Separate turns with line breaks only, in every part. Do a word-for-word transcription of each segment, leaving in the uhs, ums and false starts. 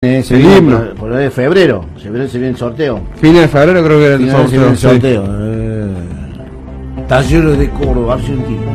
Eh, se
El
viene
himno.
por, por el de febrero, se viene, se viene el sorteo.
Fines de febrero creo que era el
Final, se viene el
sorteo.
sorteo. Eh, Talleres de Córdoba, Argentina.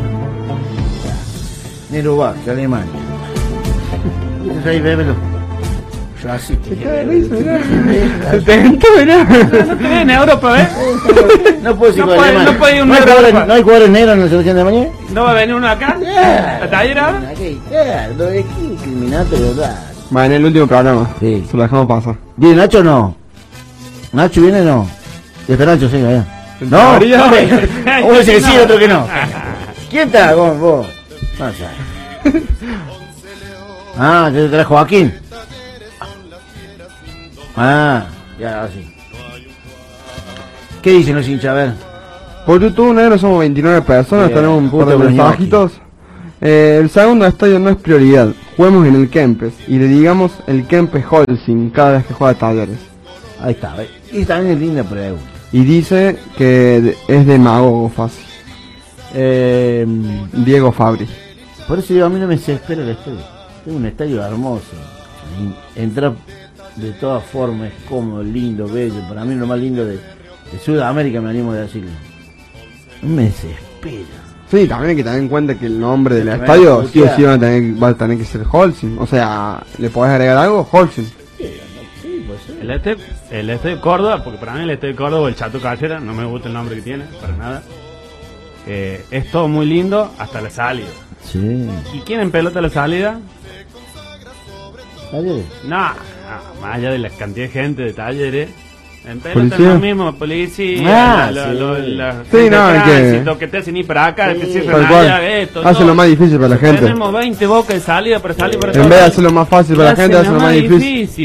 Nero Vázquez, Alemania. Ahí, bébelo. Ya sí.
Se cae de risa, mirá. Te tentó, mirá.
No te ves en Europa, ¿eh?
No puedo decir
No
con
puede-
Alemania.
no puede ir un
¿No hay
negro
jugadores-
a Europa.
¿No hay jugadores negros en la selección de mañana?
¿No va a venir uno acá? ¿A Taller ahora?
Aquí, claro, ¿de qué discriminante, verdad?
Va en el último programa.
Sí.
Se lo dejamos pasar.
¿Viene Nacho o no? ¿Nacho viene o no? Y está Nacho, sí, allá.
En
¿No?
teoría.
Uno dice que sí, otro que no. ¿Quién está? Vos, vos. No sé. Ah, te trae Joaquín. Ah, ya, ahora sí. ¿Qué dicen los hinchas? A ver.
Por YouTube negro somos veintinueve personas,
Bien,
tenemos un par de
justo con
mensajitos. Eh, el segundo estadio no es prioridad. Juguemos en el Kempes y le digamos el Kempes Holcim cada vez que juega Talleres.
Ahí está. ¿Ve? Y también es linda pregunta.
Y dice que de- es demagogo fácil.
Eh,
Diego Fabri.
por eso digo, a mí no me desespera el estadio. Es un estadio hermoso. Y entrar de todas formas, es cómodo, lindo, bello. Para mí lo más lindo de, de Sudamérica, me animo a decirlo. No me desespera.
Sí, también hay que tener en cuenta que el nombre del
Que me
estadio
van a
sí o
putear.
sí va a tener, va a tener que ser Holcim. O sea, ¿le podés agregar algo? Holcim.
Sí, pues sí.
El este, el este de Córdoba, porque para mí el este de Córdoba, el Chato Callera, no me gusta el nombre que tiene, para nada. Eh, es todo muy lindo hasta la salida.
Sí.
¿Y quién en pelota la salida?
Ayer.
No, no, más allá de la cantidad de gente de Talleres. En pelota
¿Policía?
es lo mismo, policía,
Ah,
la, la,
sí.
lo- la
Sí,
gente
no,
de
es que-
tránsito, que te hacen ir para acá,
Sí.
que cierran
Tal cual.
allá, esto,
Hace
todo.
lo más difícil para la gente.
Tenemos veinte bocas de salida para salir para
En vez de hacerlo más fácil para la gente, hace lo más difícil.